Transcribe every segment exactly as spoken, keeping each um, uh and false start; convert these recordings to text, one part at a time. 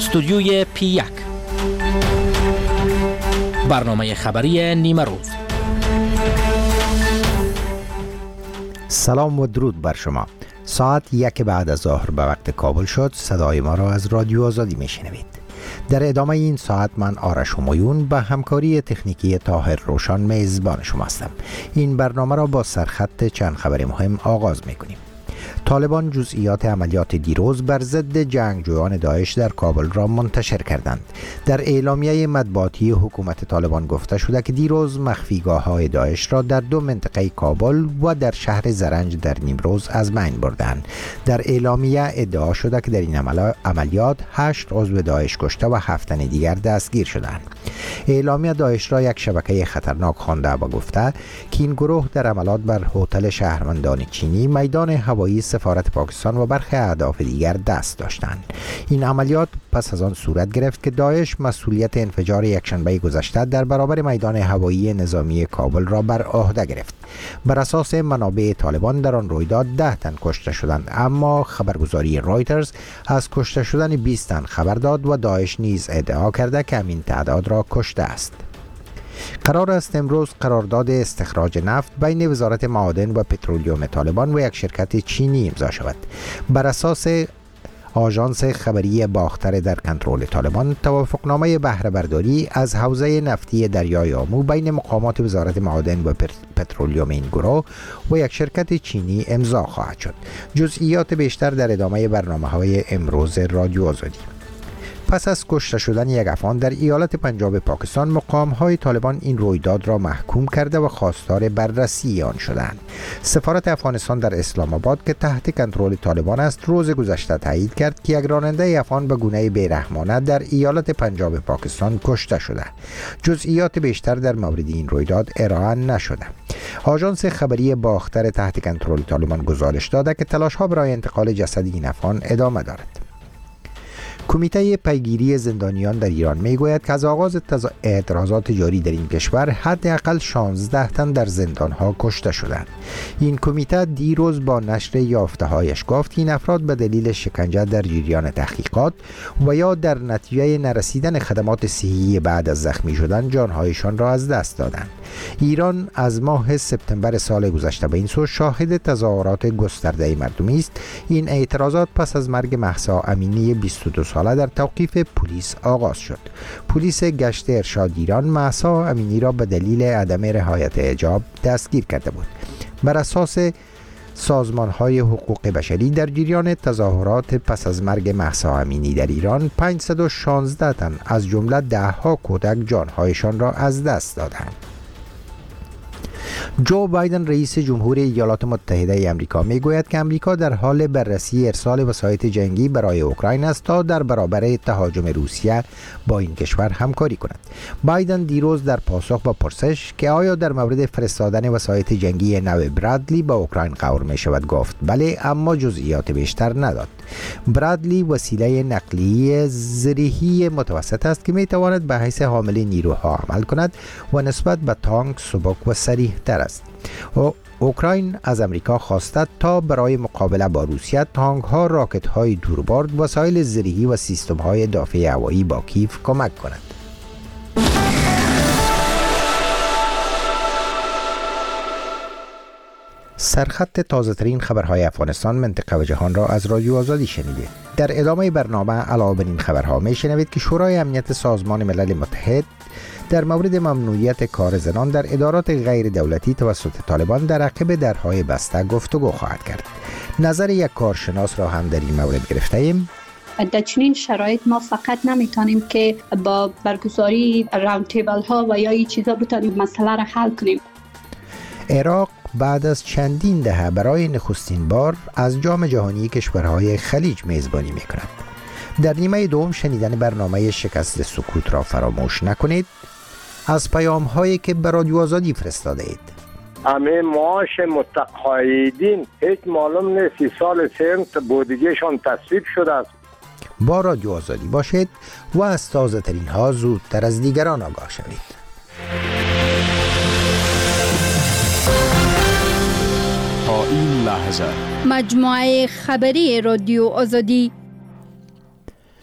استودیوی پی یک، برنامه خبری نیمه روز. سلام و درود بر شما. ساعت یک بعد از ظهر به وقت کابل شد. صدای ما را از رادیو آزادی میشنوید. در ادامه این ساعت من آرش همایون با همکاری تکنیکی طاهر روشان میزبان شما هستم. این برنامه را با سرخط چند خبر مهم آغاز میکنیم. طالبان جزئیات عملیات دیروز بر ضد جنگجویان داعش در کابل را منتشر کردند. در اعلامیه مطبوعاتی حکومت طالبان گفته شده که دیروز مخفیگاه‌های داعش را در دو منطقه کابل و در شهر زرنج در نیمروز از بین بردند. در اعلامیه ادعا شده که در این عملیات هشت عضو داعش کشته و هفت تن دیگر دستگیر شدند. اعلامیه داعش را یک شبکه خطرناک خوانده و گفته که این گروه در عملیات بر هتل شهروندان چینی، میدان هوایی سفارت پاکستان و برخی اهداف دیگر دست داشتند. این عملیات پس از آن صورت گرفت که داعش مسئولیت انفجار یکشنبه گذشته در برابر میدان هوایی نظامی کابل را بر عهده گرفت. بر اساس منابع طالبان در آن رویداد ده تن کشته شدند، اما خبرگزاری رایترز از کشته شدن بیست تن خبر داد و داعش نیز ادعا کرده که همین تعداد را کشته است. قرار است امروز قرارداد استخراج نفت بین وزارت معادن و پترولیوم طالبان و یک شرکت چینی امضا شود. بر اساس آژانس خبری باختر در کنترل طالبان، توافقنامه بهره برداری از حوزه نفتی دریای آمو بین مقامات وزارت معادن و پترولیوم این گروه و یک شرکت چینی امضا خواهد شد. جزئیات بیشتر در ادامه برنامه‌های امروز رادیو آزادی. پس از کشته شدن یک افغان در ایالت پنجاب پاکستان، مقام‌های طالبان این رویداد را محکوم کرده و خواستار بررسی آن شدند. سفارت افغانستان در اسلام آباد که تحت کنترل طالبان است، روز گذشته تایید کرد که یک راننده افغان به گونه بی‌رحمانه در ایالت پنجاب پاکستان کشته شده. جزئیات بیشتر در مورد این رویداد ارائه نشده. آژانس خبری باختر تحت کنترل طالبان گزارش داده که تلاش‌ها برای انتقال جسد این افغان ادامه دارد. کمیته پیگیری زندانیان در ایران میگوید که از آغاز اعتراضات جاری در این کشور حداقل شانزده تن در زندانها کشته شدند. این کمیته دیروز با نشر یافته‌هایش گفت که این افراد به دلیل شکنجه در جریان تحقیقات و یا در نتیجه نرسیدن خدمات صحی بعد از زخمی شدن جانهایشان را از دست دادند. ایران از ماه سپتامبر سال گذشته به این سو شاهد تظاهرات گسترده مردمی است. این اعتراضات پس از مرگ مهسا امینی بیست و دو ساله در توقیف پلیس آغاز شد. پلیس گشت ارشاد ایران مهسا امینی را به دلیل عدم رعایت حجاب دستگیر کرده بود. بر اساس سازمان‌های حقوق بشری در جریان تظاهرات پس از مرگ مهسا امینی در ایران پانصد و شانزده تن از جمله ده‌ها کودک جانهایشان را از دست دادند. جو بایدن رئیس جمهور ایالات متحده آمریکا میگوید که آمریکا در حال بررسی ارسال وسایط جنگی برای اوکراین است تا در برابر تهاجم روسیه با این کشور همکاری کند. بایدن دیروز در پاسخ به پرسش که آیا در مورد فرستادن وسایط جنگی نو برادلی به اوکراین قرار می شود گفت بله، اما جزئیات بیشتر نداد. برادلی وسیله نقلیه زرهی متوسط است که می تواند به حیث حامل نیروها عمل کند و نسبت به تانک سبک و سریع تر است. و اوکراین از امریکا خواسته تا برای مقابله با روسیه تانک ها، راکت های دوربرد، وسایل زرهی و سیستم های دافع هوایی با کیف کمک کند. سرخط تازه ترین خبرهای افغانستان، منطقه و جهان را از رادیو آزادی شنیدید. در ادامه برنامه علاوه بر این خبرها می شنوید که شورای امنیت سازمان ملل متحد در مورد ممنوعیت کار زنان در ادارات غیر دولتی توسط طالبان در عقب درهای بسته گفتگو خواهد کرد. نظر یک کارشناس را هم در این مورد گرفته ایم. در چنین شرایط ما فقط نمیتونیم که با برگزاری راوند تیبل ها و یا این چیزا بتونیم مسئله را حل کنیم. عراق بعد از چندین دهه برای نخستین بار از جام جهانی کشورهای خلیج میزبانی میکند. در نیمه دوم شنیدن برنامه شکست سکوت را فراموش نکنید. از پیام هایی که به رادیو آزادی فرستاده اید. همه معاش متقاعدین هیچ معلوم نیست سال سنت بودجهشان تصویب شده است. با رادیو آزادی باشید و از تازه ترین ها زودتر از دیگران آگاه شوید. تا این لحظه مجموعه خبری رادیو آزادی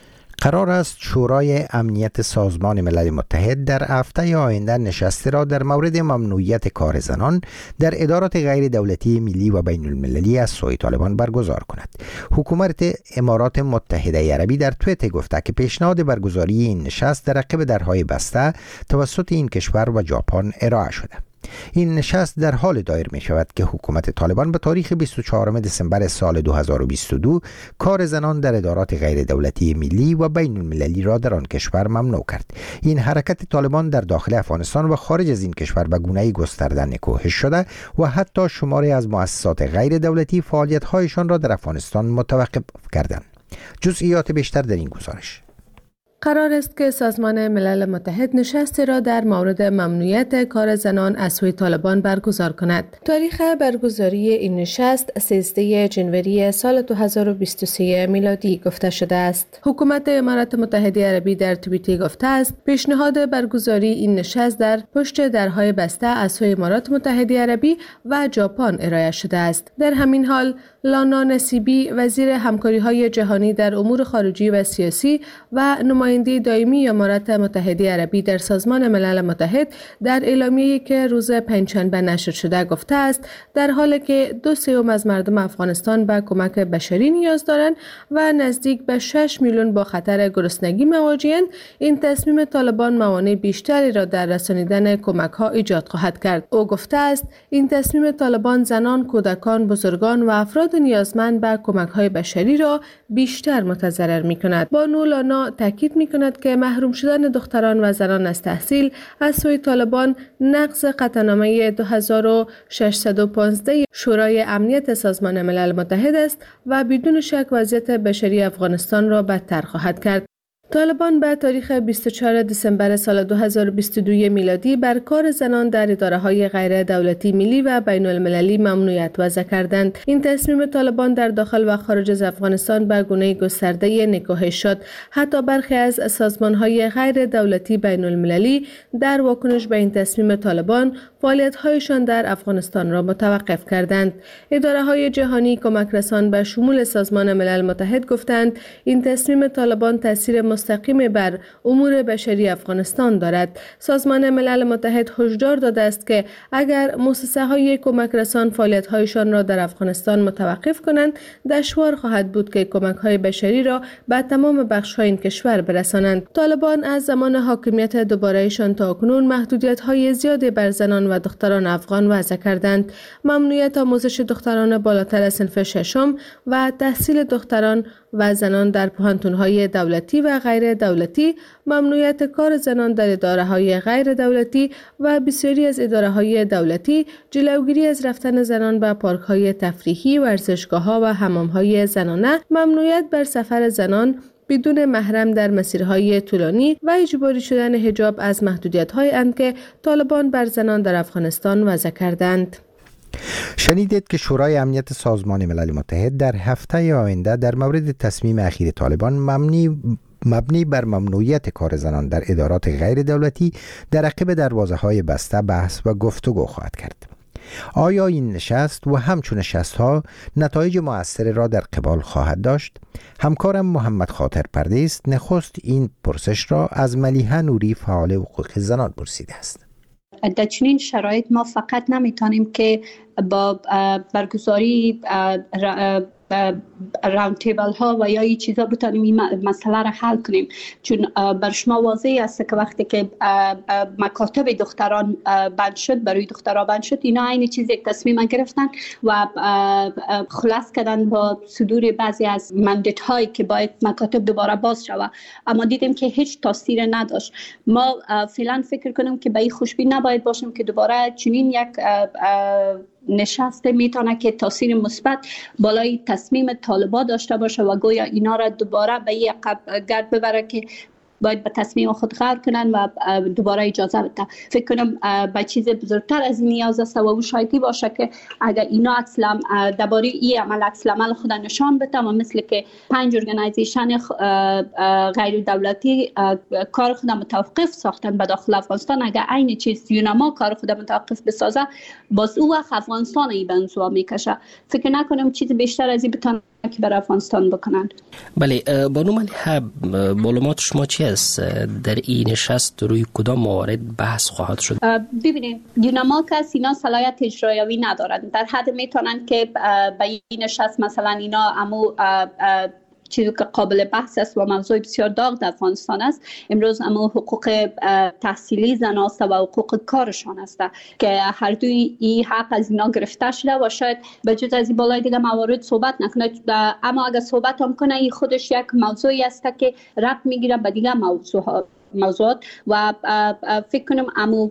قرار است شورای امنیت سازمان ملل متحد در هفته آینده نشستی را در مورد ممنوعیت کار زنان در ادارات غیر دولتی ملی و بین المللی از سوی طالبان برگزار کند. حکومت امارات متحده عربی در توییت گفته که پیشنهاد برگزاری این نشست در عقب درهای بسته توسط این کشور و ژاپن ارائه شده. این نشست در حال دایر می شود که حکومت طالبان به تاریخ بیست و چهارم دسامبر سال دو هزار و بیست و دو کار زنان در ادارات غیر دولتی ملی و بین المللی را در آن کشور ممنوع کرد. این حرکت طالبان در داخل افغانستان و خارج از این کشور به گونه‌ای گسترده نکوهش شده و حتی شماری از مؤسسات غیر دولتی فعالیت‌هایشان را در افغانستان متوقف کردند. جزئیات بیشتر در این گزارش. قرار است که سازمان ملل متحد نشستی را در مورد ممنوعیت کار زنان از سوی طالبان برگزار کند. تاریخ برگزاری این نشست سیزده ژانویه سال دو هزار و بیست و سه میلادی گفته شده است. حکومت امارات متحده عربی در توییتی گفته است پیشنهاد برگزاری این نشست در پشت درهای بسته از سوی امارات متحده عربی و ژاپن ارائه شده است. در همین حال لانا نصیبی وزیر همکاری‌های جهانی در امور خارجی و سیاسی و نماینده دائمی امارات متحده عربی در سازمان ملل متحد در اعلامیه‌ای که روز پنجشنبه نشر شده گفته است در حالی که دو سوم از مردم افغانستان به کمک بشری نیاز دارند و نزدیک به شش میلیون با خطر گرسنگی مواجه‌اند، این تصمیم طالبان موانع بیشتری را در رسانیدن کمک‌ها ایجاد خواهد کرد. او گفته است این تصمیم طالبان زنان، کودکان، بزرگان و افراد نیازمند به کمک‌های بشری را بیشتر متضرر می‌کند. بانو لانا تاکید می‌کند که محروم شدن دختران و زنان از تحصیل از سوی طالبان نقض قطعنامه دو هزار و ششصد و پانزده شورای امنیت سازمان ملل متحد است و بدون شک وضعیت بشری افغانستان را بدتر خواهد کرد. طالبان به تاریخ بیست و چهارم دسامبر سال دو هزار و بیست و دو میلادی بر کار زنان در اداره‌های غیر دولتی ملی و بین المللی ممنوعیت وضع کردند. این تصمیم طالبان در داخل و خارج از افغانستان به گونه گسترده نکوهش شد. حتی برخی از سازمان‌های غیر دولتی بین المللی در واکنش به این تصمیم طالبان فعالیت‌هایشان در افغانستان را متوقف کردند. اداره‌های جهانی کمک رسان به شمول سازمان ملل متحد گفتند این تصمیم طالبان تاثیر مستقیم بر امور بشری افغانستان دارد. سازمان ملل متحد هشدار داده است که اگر مؤسسه‌های کمک رسان فعالیت‌هایشان را در افغانستان متوقف کنند، دشوار خواهد بود که کمک‌های بشری را به تمام بخش‌های این کشور برسانند. طالبان از زمان حاکمیت دوباره‌شان تا کنون محدودیت‌های زیادی بر زنان و دختران افغان وضع کردند. ممنوعیت آموزش دختران بالاتر از صنف ششم و تحصیل دختران و زنان در پوهنتون‌های دولتی و غیر دولتی، ممنوعیت کار زنان در اداره‌های غیر دولتی و بسیاری از اداره‌های دولتی، جلوگیری از رفتن زنان به پارک‌های تفریحی، ورزشگاه‌ها و حمام‌های زنانه، ممنوعیت بر سفر زنان بدون محرم در مسیرهای طولانی و اجباری شدن حجاب از محدودیت‌های اند که طالبان بر زنان در افغانستان وضع کردند. شنیدید که شورای امنیت سازمان ملل متحد در هفته آینده در مورد تصمیم اخیر طالبان مبنی مبنی بر ممنوعیت کار زنان در ادارات غیر دولتی در عقب دروازه‌های بسته بحث و گفتگو خواهد کرد. آیا این نشست و همچون نشست‌ها نتایج مؤثر را در قبال خواهد داشت؟ همکارم محمد خاطر پردیس نخست این پرسش را از ملیحه نوری فعال حقوق زنان پرسیده است. در چنین شرایط ما فقط نمیتونیم که با برگزاری راوند تیبل ها و یا این چیزا بتونیم این مسئله را حل کنیم، چون بر شما واضح است که وقتی که مکاتب دختران بند شد، برای دخترها بند شد، اینا این چیز یک تصمیم گرفتن و خلاص کردن با صدور بعضی از مندت هایی که باید مکاتب دوباره باز شود، اما دیدیم که هیچ تاثیر نداشت. ما فعلا فکر کنیم که به این خوشبین نباید باشیم که دوباره چنین یک نشسته میتونه که تاثیر مثبت بالای تصمیم طالبان داشته باشه و گویا اینا را دوباره به یک گرد ببره که باید به تصمیم خود غور کنن و دوباره اجازه بده. فکر کنم به چیز بزرگتر از این نیاز است و اون شایدی باشه که اگر اینا اصلا درباره این عمل عکس العمل خود نشان بده و مثل که پنج ارگانایزیشن غیر دولتی کار خود متوقف ساختن به داخل افغانستان، اگر عین چیز یونما کار خود متوقف بسازه، باز او وقت افغانستان ای به انزوا میکشه. فکر نکنم چیز بیشتر از این بتونه کمکی بر افغانستان بکنند. بله، بانو ملیحه، معلومات شما چی است؟ در این نشست روی کدام موارد بحث خواهد شد؟ ببینید، دینما که اینا صلاحیت اجرایی ندارند، در حد میتونند که به این نشست مثلا اینا امو چیزی که قابل بحث است و موضوع بسیار داغ در افغانستان است امروز اما حقوق تحصیلی زن است و حقوق کارشان است که هر دوی این حق از اینا گرفته شده و شاید به جز از این بالای دیگه موارد صحبت نکنه، اما اگر صحبت هم کنه این خودش یک موضوعی است که ربط میگیره به دیگه موضوع موضوعات و فکر کنم امو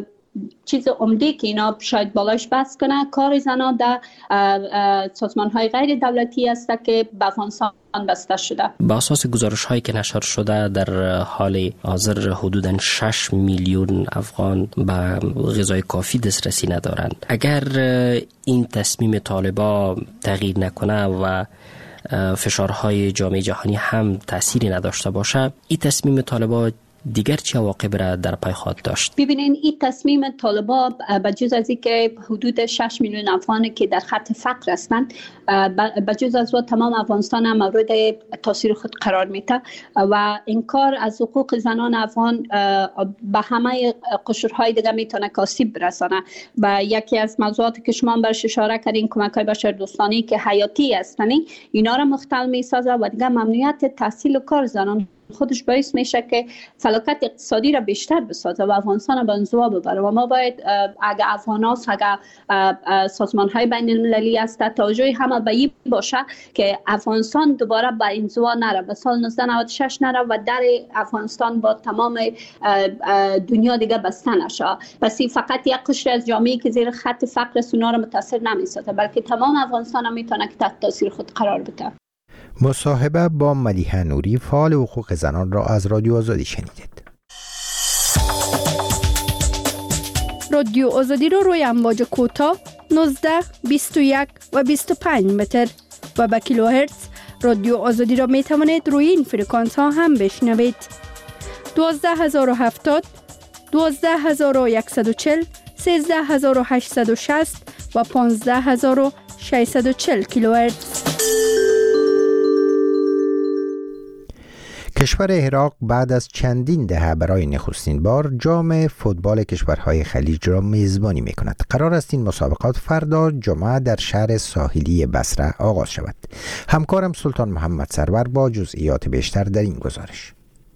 چیز عمده که اینا شاید بالاش بحث کنه کار زنان در سازمان‌های غیر دولتی است که به افغانستان بسته شده. با اساس گزارش هایی که نشر شده در حال حاضر حدوداً شش میلیون افغان به غذای کافی دسترسی ندارند. اگر این تصمیم طالبا تغییر نکنه و فشارهای جامعه جهانی هم تأثیری نداشته باشه، این تصمیم طالبا دیگر چه عواقب را در پی خواهد داشت؟ ببینین، این تصمیم طالبا بجز از اینکه حدود شش میلیون افغانی که در خط فقر هستند، بجز از و تمام افغانستان هم مورد تاثیر خود قرار میده و انکار از حقوق زنان افغان به همه قشرهای دیگه میتونه آسیب برسانه. و یکی از موضوعاتی که شما برش اشاره کردین، کمک‌های بشردوستانه که حیاتی هستند، اینا را مختل میسازه و دیگه ممنوعیت تحصیل و کار زنان خودش باعث میشه که فلاکت اقتصادی را بیشتر بسازه و افغانستان به انزوا ببره و ما باید اگر افغاناس اگر سازمان های بین المللی است توجه همه به این باشه که افغانستان دوباره به انزوا نره، به سال نوزده نود و شش نره و در افغانستان با تمام دنیا دیگه بسته نشه. پس فقط یک قشر از جامعه که زیر خط فقر است اونا را متاثر نمیسازه، بلکه تمام افغانستان هم میتونه که تحت تاثیر خود قرار بده. مصاحبه با ملیحه نوری، فعال حقوق زنان را از رادیو آزادی شنیدید. رادیو آزادی را روی امواج کوتاه نوزده، بیست و یک و بیست و پنج متر و با کیلوهرتز رادیو آزادی را می توانید روی این فرکانس ها هم بشنوید. دوازده هزار و هفتاد، دوازده هزار و صد و چهل، سیزده هزار و هشتصد و شصت و پانزده هزار و ششصد و چهل کیلوهرتز. کشور عراق بعد از چندین دهه برای نخستین بار جام فوتبال کشورهای خلیج را میزبانی می کند. قرار است این مسابقات فردا جمعه در شهر ساحلی بصره آغاز شود. همکارم سلطان محمد سرور با جزئیات بیشتر در این گزارش.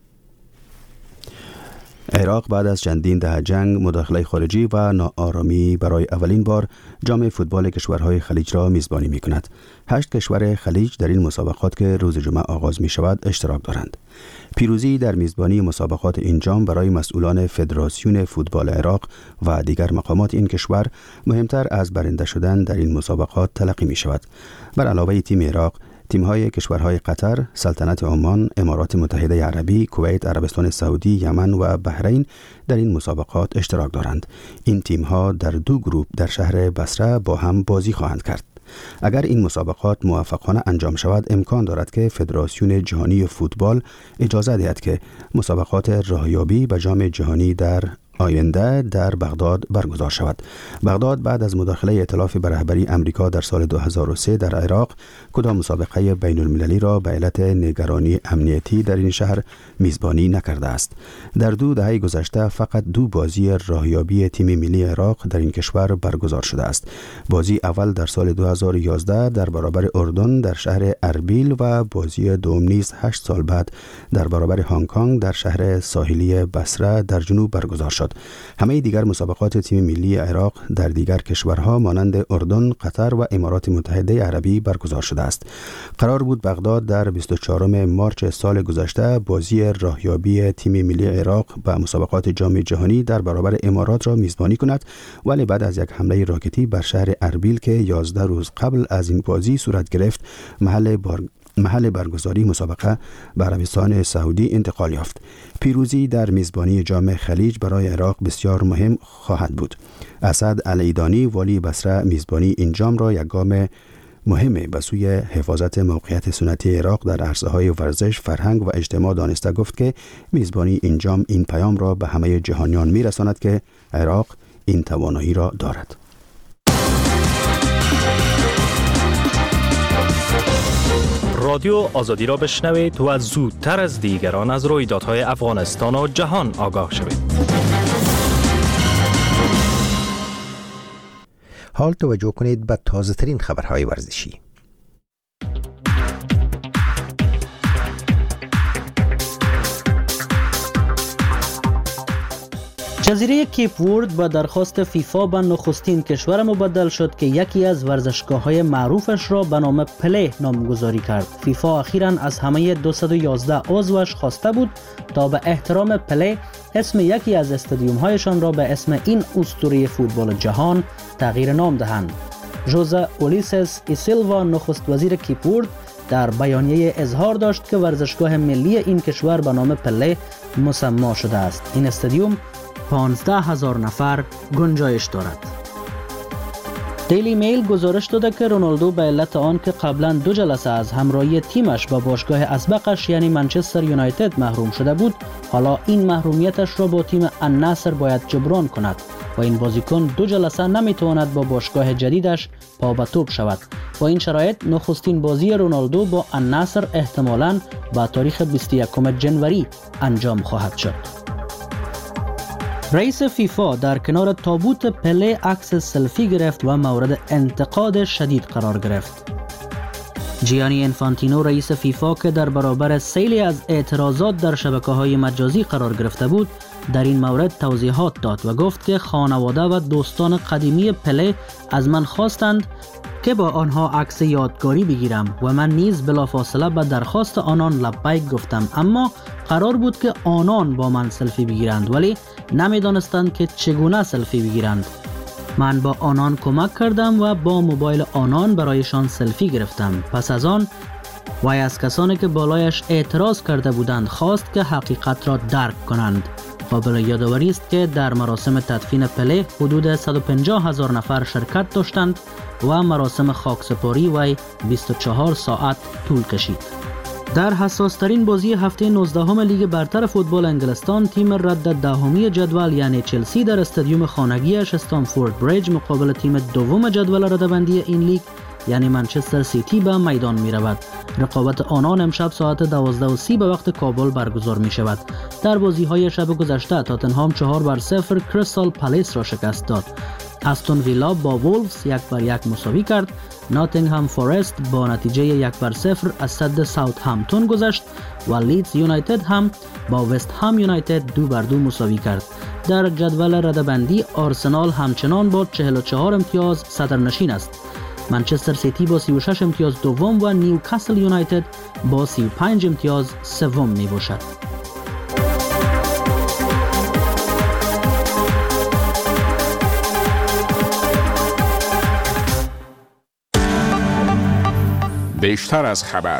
عراق بعد از چندین دهه جنگ، مداخله خارجی و ناآرامی برای اولین بار جام فوتبال کشورهای خلیج را میزبانی می کند. هشت کشور خلیج در این مسابقات که روز جمعه آغاز می شود اشتراک دارند. پیروزی در میزبانی مسابقات این جام برای مسئولان فدراسیون فوتبال عراق و دیگر مقامات این کشور مهمتر از برنده شدن در این مسابقات تلقی می شود. بر علاوه تیم عراق، تیم‌های کشورهای قطر، سلطنت عمان، امارات متحده عربی، کویت، عربستان سعودی، یمن و بحرین در این مسابقات اشتراک دارند. این تیم‌ها در دو گروه در شهر بصره با هم بازی خواهند کرد. اگر این مسابقات موفقانه انجام شود، امکان دارد که فدراسیون جهانی فوتبال اجازه دهد که مسابقات راهیابی به جام جهانی در آینده در بغداد برگزار شود. بغداد بعد از مداخله ائتلاف به رهبری امریکا در سال دو هزار و سه در عراق کدام مسابقه بین المللی را به علت نگرانی امنیتی در این شهر میزبانی نکرده است. در دو دهه گذشته فقط دو بازی راهیابی تیم ملی عراق در این کشور برگزار شده است. بازی اول در سال دو هزار و یازده در برابر اردن در شهر اربیل و بازی دوم نیز هشت سال بعد در برابر هنگ کنگ در شهر ساحلی بصره در جنوب برگزار شد. همه دیگر مسابقات تیم ملی عراق در دیگر کشورها مانند اردن، قطر و امارات متحده عربی برگزار شده است. قرار بود بغداد در بیست و چهارم مارس سال گذشته بازی راهیابی تیم ملی عراق به مسابقات جام جهانی در برابر امارات را میزبانی کند، ولی بعد از یک حمله راکتی بر شهر اربیل که یازده روز قبل از این بازی صورت گرفت، محل بار محل برگزاری مسابقه به عربستان سعودی انتقال یافت. پیروزی در میزبانی جام خلیج برای عراق بسیار مهم خواهد بود. اسد العیدانی والی بصره میزبانی این جام را یک گام مهمه به سوی حفاظت موقعیت سنتی عراق در عرصه‌های ورزش، فرهنگ و اجتماع دانسته گفت که میزبانی این جام این پیام را به همه جهانیان میرساند که عراق این توانایی را دارد. رادیو آزادی را بشنوید و زودتر از دیگران از رویدادهای افغانستان و جهان آگاه شوید. حال توجه کنید به تازه ترین خبرهای ورزشی. جزیره کیپ ورد با درخواست فیفا به نخستین کشور مبدل شد که یکی از ورزشگاه‌های معروفش را به نام پله نامگذاری کرد. فیفا اخیراً از همه دویست و یازده عضوش خواسته بود تا به احترام پله اسم یکی از استادیوم‌هایشان را به اسم این اسطوره فوتبال جهان تغییر نام دهند. ژوزه اولیسس ای سیلوا نخست وزیر کیپ ورد در بیانیه اظهار داشت که ورزشگاه ملی این کشور به نام پله مسما شده است. این استادیوم پانزده هزار نفر گنجایش دارد. دیلی میل گزارش داده که رونالدو به علت آن که قبلا دو جلسه از همراهی تیمش با باشگاه اسبقش یعنی منچستر یونایتد محروم شده بود، حالا این محرومیتش را با تیم النصر باید جبران کند و این بازیکن دو جلسه نمیتواند با باشگاه جدیدش پا به توپ شود. با این شرایط نخستین بازی رونالدو با النصر احتمالاً با تاریخ بیست و یکم جنوری انجام خواهد شد. رئیس فیفا در کنار تابوت پله عکس سلفی گرفت و مورد انتقاد شدید قرار گرفت. جیانی انفانتینو رئیس فیفا که در برابر سیلی از اعتراضات در شبکه‌های مجازی قرار گرفته بود، در این مورد توضیحات داد و گفت که خانواده و دوستان قدیمی پله از من خواستند که با آنها عکس یادگاری بگیرم و من نیز بلافاصله به درخواست آنان لبیک گفتم، اما قرار بود که آنان با من سلفی بگیرند ولی نمیدانستند که چگونه سلفی بگیرند. من با آنان کمک کردم و با موبایل آنان برایشان سلفی گرفتم. پس از آن وی از کسانی که بالایش اعتراض کرده بودند خواست که حقیقت را درک کنند. قابل یادآوری است که در مراسم تدفین پله حدود صد و پنجاه هزار نفر شرکت داشتند و مراسم خاکسپاری وی بیست و چهار ساعت طول کشید. در حساس‌ترین بازی هفته نوزدهم لیگ برتر فوتبال انگلستان، تیم رد دهمی جدول یعنی چلسی در استادیوم خانگیش استنفورد بریج مقابل تیم دوم جدول رده‌بندی این لیگ یعنی منچستر سیتی به میدان می رود. رقابت آنان امشب ساعت دوازده و سی به وقت کابل برگزار می شود. در بازی های شب گذشته تاتنهام چهار بر صفر کریستال پالیس را شکست داد. استون ویلا با وولفز یک بر یک مساوی کرد. ناتینگهام فورست با نتیجه یک بر صفر از صد ساوثهامپتون گذشت و لیدز یونایتد هم با وست هم یونایتد دو بر دو مساوی کرد. در جدول رده‌بندی آرسنال همچنان با چهل و چهار امتیاز صدرنشین است. منچستر سیتی با سی و شش امتیاز دوم و نیوکاسل یونایتد با سی و پنج امتیاز سوم می باشد. بیشتر از خبر.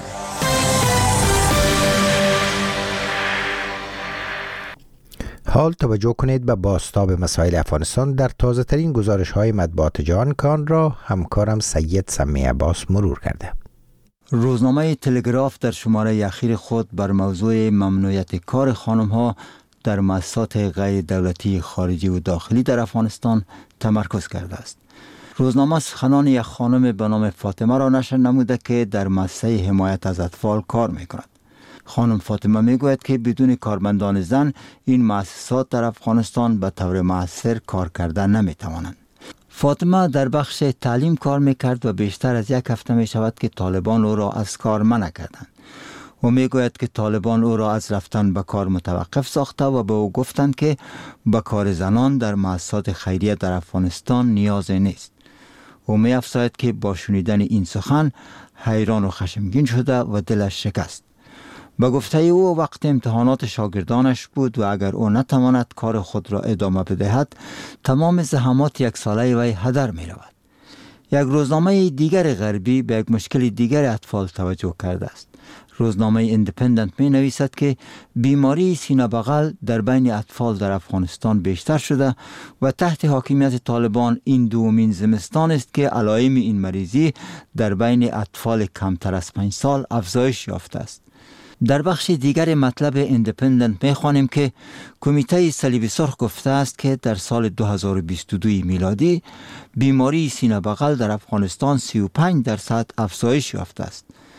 حال توجه کنید به بازتاب مسائل افغانستان در تازه ترین گزارش های مطبوعات جهان کان را همکارم سید سمی عباس مرور کرده. روزنامه تلگراف در شماره اخیر خود بر موضوع ممنوعیت کار خانم ها در مؤسسات غیر دولتی خارجی و داخلی در افغانستان تمرکز کرده است. روزنامه سخنان یک خانم به نام فاطمه را نشر نموده که در مؤسسه حمایت از اطفال کار می کند. خانم فاطمه می گوید که بدون کارمندان زن این مؤسسات در افغانستان به طور مؤثر کار کردن نمی توانند. فاطمه در بخش تعلیم کار می کرد و بیشتر از یک هفته می شود که طالبان او را از کار منع کردند. او می گوید که طالبان او را از رفتن به کار متوقف ساخته و به او گفتند که به کار زنان در مؤسسات خیریه در افغانستان نیازی نیست. او می افزاید که با شنیدن این سخن حیران و خشمگین شده و دلش شکست. به گفته او وقت امتحانات شاگردانش بود و اگر او نتواند کار خود را ادامه بدهد تمام زحمات یک ساله وی هدر می رود. یک روزنامه دیگر غربی به یک مشکل دیگر اطفال توجه کرده است. روزنامه ایندیپندنت می نویسد که بیماری سینه بغل در بین اطفال در افغانستان بیشتر شده و تحت حاکمیت طالبان این دومین زمستان است که علائم این مریضی در بین اطفال کمتر از پنج سال افزایش یافته است. در بخش دیگر مطلب ایندیپندنت می خوانیم که کمیته صلیب سرخ گفته است که در سال دو هزار و بیست و دو میلادی بیماری سینه بغل در افغانستان سی و پنج درصد افزایش یافته است.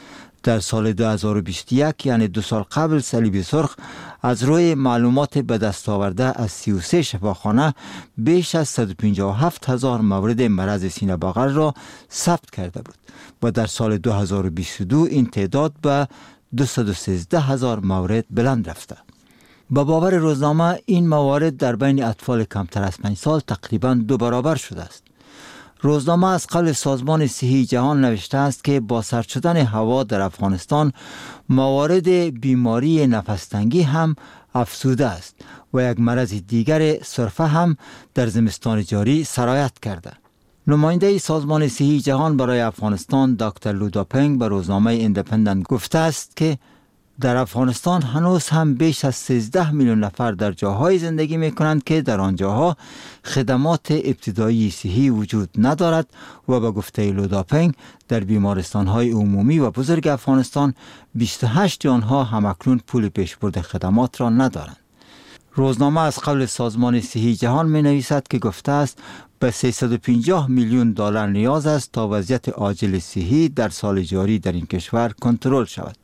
در سال دو هزار و بیست و یک یعنی دو سال قبل صلیب سرخ از روی معلومات به دست آورده از سی و سه شفاخانه بیش از صد و پنجاه و هفت هزار مورد مرض سینه بغل را ثبت کرده بود و در سال دو هزار و بیست و دو این تعداد به دویست و سیزده هزار مورد بلند رفته. با باور روزنامه این موارد در بین اطفال کمتر از پنج سال تقریباً دو برابر شده است. روزنامه از قبل سازمان صحی جهان نوشته است که با سرد شدن هوا در افغانستان موارد بیماری نفس‌تنگی هم افزوده است و یک مرض دیگر سرفه هم در زمستان جاری سرایت کرده. نماینده سازمان صحی جهان برای افغانستان دکتر لو داپنگ به روزنامه ایندیپندنت گفته است که در افغانستان هنوز هم بیش از سیزده میلیون نفر در جاهای زندگی می کنند که در آنجاها خدمات ابتدایی صحی وجود ندارد و به گفته لو داپنگ در بیمارستان‌های عمومی و بزرگ افغانستان بیست و هشت آنها همکنون پول پیشبرد خدمات را ندارند. روزنامه از قبل سازمان صحی جهان می نویسد که گفته است به سیصد و پنجاه میلیون دلار نیاز است تا وضعیت عاجل صحی در سال جاری در این کشور کنترل شود.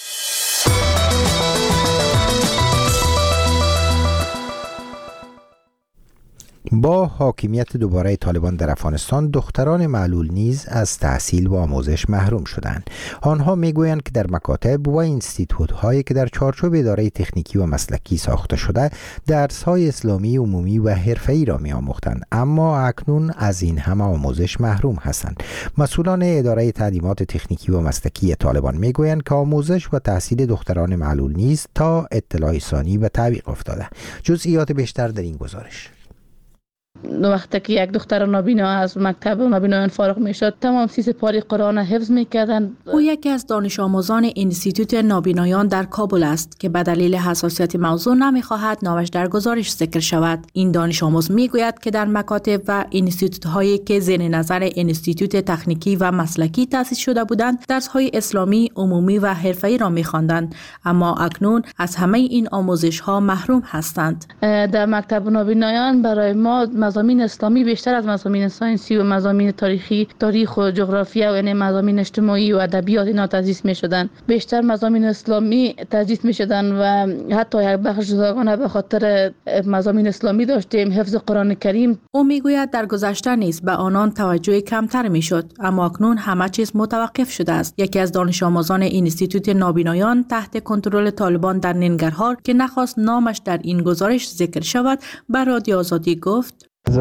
با حاکمیت دوباره طالبان در افغانستان دختران معلول نیز از تحصیل و آموزش محروم شدند. آنها میگویند که در مکاتب و اینستیتوت هایی که در چارچوب اداره تکنیکی و مسلکی ساخته شده درس های اسلامی عمومی و حرفه‌ای را می‌آموختند، اما اکنون از این همه آموزش محروم هستند. مسئولان اداره تعلیمات تکنیکی و مسلکی طالبان میگویند که آموزش و تحصیل دختران معلول نیز تا اطلاع ثانی به تعویق افتاده. جزئیات بیشتر در این گزارش. وقتی که یک دختر نابینا از مکتب نابینایان فارغ میشد تمام سی سپاره قرآن حفظ میکردن. او یکی از دانش آموزان انستیتوت نابینایان در کابل است که به دلیل حساسیت موضوع نمیخواهد نامش در گزارش ذکر شود. این دانش آموز میگوید که در مکاتب و انستیتوت هایی که زیر نظر انستیتوت تکنیکی و مسلکی تأسیس شده بودند درس های اسلامی عمومی و حرفه‌ای را میخواندند، اما اکنون از همه این آموزش ها محروم هستند. در مکتب نابینایان برای ما مضامین اسلامی بیشتر از مضامین ساینسی و مضامین تاریخی، تاریخ و جغرافیا و یعنی مضامین اجتماعی و ادبیات اینا تدریس می‌شدن. بیشتر مضامین اسلامی تدریس می‌شدن و حتی یک بخش جداگانه به خاطر مضامین اسلامی داشتیم، حفظ قرآن کریم. او میگوید در گذشته نیز به آنان توجه کمتر میشد، اما اکنون همه چیز متوقف شده است. یکی از دانش آموزان انستیتوت نابینایان تحت کنترل طالبان در ننگرهار که نخواست نامش در این گزارش ذکر شود به رادیو آزادی گفت: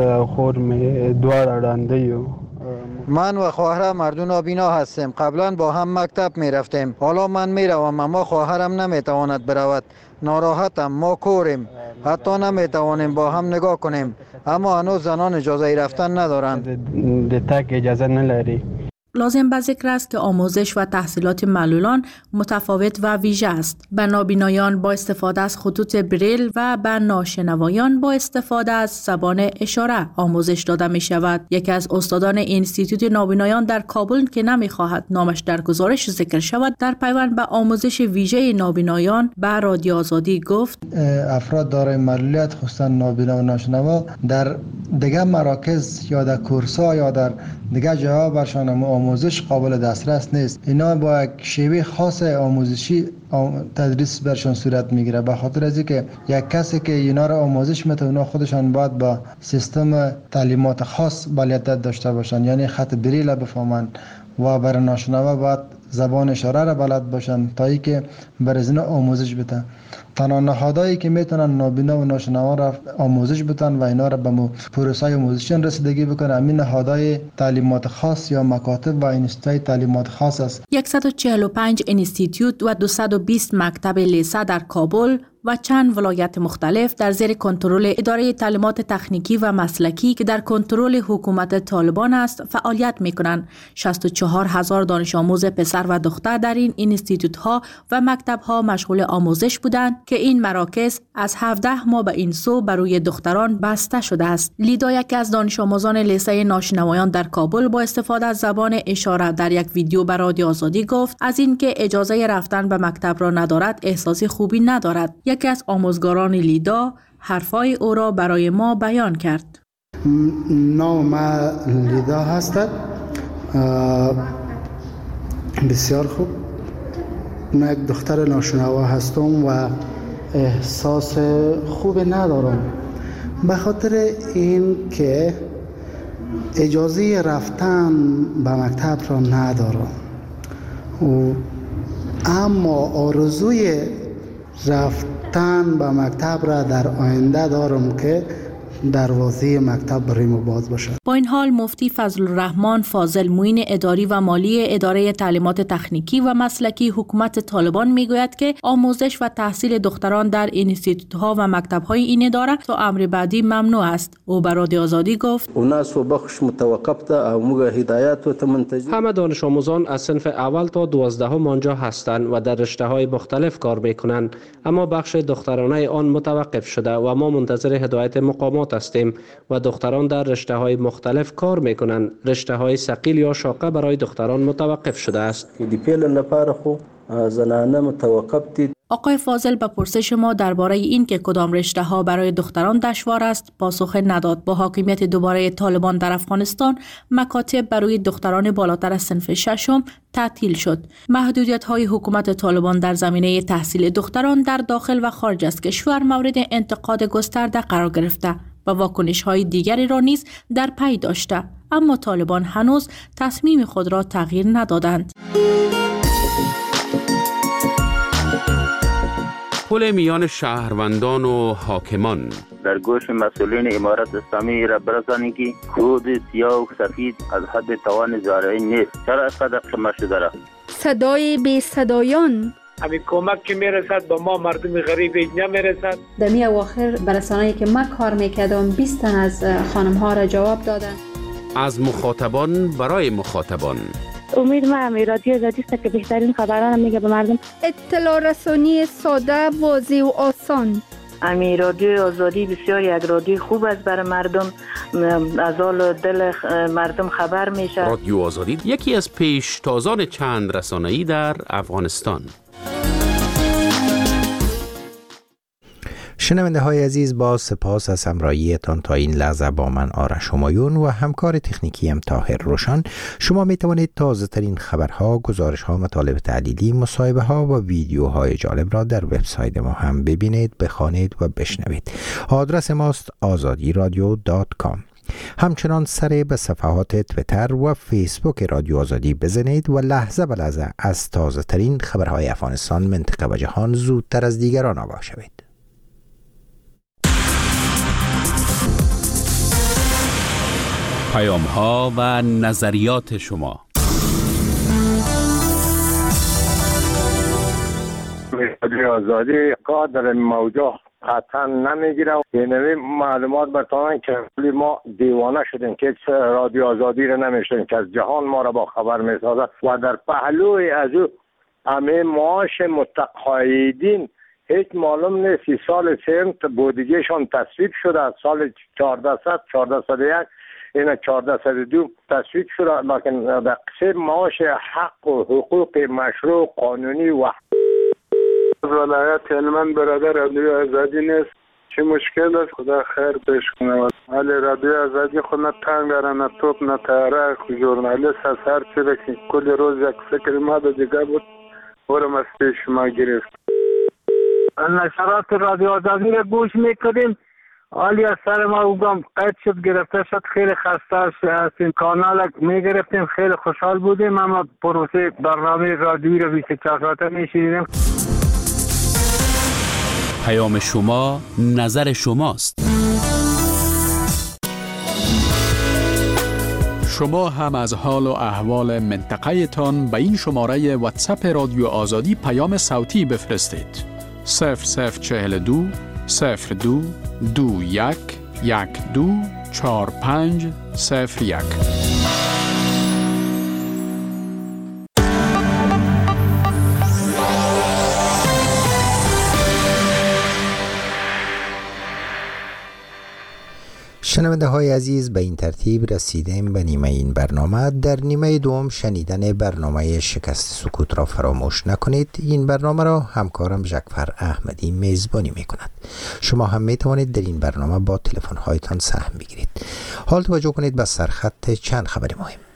من و خواهرم مردم نابینا هستیم. قبلا با هم مکتب می رفتیم. حالا من می روم اما خواهرم نمی تواند برود. ناراحتم. ما کوریم. حتی نمی توانیم با هم نگاه کنیم. اما هنوز زنان اجازه رفتن ندارند. تک اجازه نلری. لازم به ذکر است که آموزش و تحصیلات معلولان متفاوت و ویژه است. به نابینایان با استفاده از خطوط بریل و به ناشنوایان با استفاده از زبان اشاره آموزش داده می شود. یکی از استادان انستیتوت نابینایان در کابل که نمی خواهد نامش در گزارش ذکر شود در پیوند به آموزش ویژه نابینایان به رادیو آزادی گفت: افراد دارای معلولیت خصوصا نابینا و ناشنوا در دیگر مراکز یا در کورس‌ها یا در دیگر جاها برشان آموزش قابل دسترس نیست. اینا با یک شیوه خاص آموزشی تدریس برشان صورت میگیره، به خاطر از اینکه یک کسی که اینا را آموزش میده اونا خودشان باید با سیستم تعلیمات خاص بلدیت داشته باشن، یعنی خط بریل بفهمن و برای ناشنوا باید زبان اشاره را بلد باشن تا اینکه بر از اینا آموزش بدن. تنها نهادهایی که میتونن نابینا و ناشنوا را آموزش بدن و اینا را به پروسه آموزشی رسیدگی بکنن همین نهادهای تعلیمات خاص یا مکاتب و انستیتوت تعلیمات خاص است. صد و چهل و پنج انستیتوت و دویست و بیست مکتب لیسه در کابل و چند ولایت مختلف در زیر کنترل اداره تعلیمات تکنیکی و مسلکی که در کنترل حکومت طالبان است فعالیت می‌کنند. شصت و چهار هزار دانش آموز پسر و دختر در این اینستیتوت ها و مکتب ها مشغول آموزش بودند که این مراکز از هفده ماه به این سو برای دختران بسته شده است. لیدا یکی از دانش آموزان لیسه ناشنوایان در کابل با استفاده از زبان اشاره در یک ویدیو به رادیو آزادی گفت از اینکه اجازه رفتن به مکتب را ندارد احساس خوبی ندارد. یکی از آموزگاران لیدا حرفای او را برای ما بیان کرد. نام ما لیدا هستد. بسیار خوب. من یک دختر ناشنوا هستم و احساس خوب ندارم، به خاطر این که اجازه رفتن به مکتب را ندارم، و اما آرزوی رفتن به مکتب را در آینده دارم که دروازه مکتب برای ما باز باشد. با این حال مفتی فضل الرحمن فاضل معین اداری و مالی اداره تعلیمات تکنیکی و مسلکی حکومت طالبان میگوید که آموزش و تحصیل دختران در اینستیتوت‌ها و مکتب‌های این اداره تا امر بعدی ممنوع است. او به رادیو آزادی گفت: الناس وبخش متوقف تا او موږ هدایت و تمنتج. همه دانش آموزان از صنف اول تا دوازدهم آنجا هستند و در رشته‌های مختلف کار می‌کنند، اما بخش دخترانه آن متوقف شده و ما منتظر هدایت مقامات هستیم و دختران در رشته‌های مختلف کار میکنند. رشته‌های ثقیل یا شاقه برای دختران متوقف شده است. دی پیل لپاره خو زنانه متوقف دي. آقای فاضل به پرسش ما درباره این که کدام رشته ها برای دختران دشوار است پاسخ نداد. با حاکمیت دوباره طالبان در افغانستان، مکاتب برای دختران بالاتر از صنف ششم تعطیل شد. محدودیت های حکومت طالبان در زمینه تحصیل دختران در داخل و خارج از کشور مورد انتقاد گسترده قرار گرفته و واکنش های دیگری را نیز در پی داشته، اما طالبان هنوز تصمیم خود را تغییر ندادند. پل میان شهروندان و حاکمان در گوش مسئولین امارت اسلامی را برسانید که کود سیاه و سفید از حد توان زارعی نیست. چرا اینقدر خمه شده را؟ صدای بی صدایان همین کمک که میرسد با ما مردم غریب نمیرسد. در می اواخر برسانه‌ای که من کار میکردم بیست تن از خانم ها را جواب دادن. از مخاطبان برای مخاطبان. امید ما امی رادیو آزادی است که بهترین خبران میگه به مردم. اطلاع رسانی ساده، واضح و آسان. امی رادیو آزادی بسیار یک رادیو خوب است برای مردم، از حال دل مردم خبر میشه. رادیو آزادی یکی از پیشتازان چند رسانه‌ای در افغانستان. شنونده های عزیز، با سپاس از همراهیتان تا این لحظه با من آرش همایون و همکار تکنیکی ام طاهر روشن. شما می توانید تازه ترین خبرها، گزارش ها، مطالب تحلیلی، مصاحبه ها و ویدیوهای جالب را در وبسایت ما هم ببینید، بخوانید و بشنوید. آدرس ماست آزادی رادیو دات کام. همچنان سر به صفحات تویتر و فیسبوک رادیو آزادی بزنید و لحظه به لحظه از تازه ترین خبرهای افغانستان، منطقه و جهان زودتر از دیگران آگاه شوید. پیام ها و نظریات شما. رادیو آزادی قادر موضوع قطعا نمیگیره. یعنی معلومات برتانن که ما دیوانه شدیم که رادیو آزادی رو نمیشتیم که از جهان ما را با خبر میسازد و در پهلوی از او همه معاش متقاعدین هیچ معلوم نیست. سی سال سنت بودجهشان تصویب شده از سال چهارده صد و یک، این چهارده صد و دو تصویب شده، لیکن در قسم معاش حق و حقوق مشروع قانونی و ولایت هلمند برادر رادیو آزادی نیست. چه مشکل است؟ خدا خیر پیش کنه. ولی رادیو آزادی خود نه تنگ داره، نه توپ، نه تاره. ژورنالیست از هر چی که کل روز یک فکر ما به دیگه بود برم از پیش ما گرفت. نشرات رادیو آزادی را گوش میکنیم، حالی از سر ما اوگم قید شد، گرفته شد. خیلی خسته از این کانال میگرفتیم، خیلی خوشحال بودیم، اما پروسه برنامه رادیویی را بیست و چهار ساعته میشیدیم. پیام شما، نظر شماست. شما هم از حال و احوال منطقه تان به این شماره واتساپ رادیو آزادی پیام صوتی بفرستید. صفر صفر چهل دو صفر دو دو یک یک دو چهار پنج صفر یک. شنونده های عزیز، به این ترتیب رسیدیم به نیمه این برنامه. در نیمه دوم شنیدن برنامه شکست سکوت را فراموش نکنید. این برنامه را همکارم جعفر احمدی میزبانی می کند. شما هم می توانید در این برنامه با تلفن هایتان سهم بگیرید. حال توجه کنید به سرخط چند خبر مهم.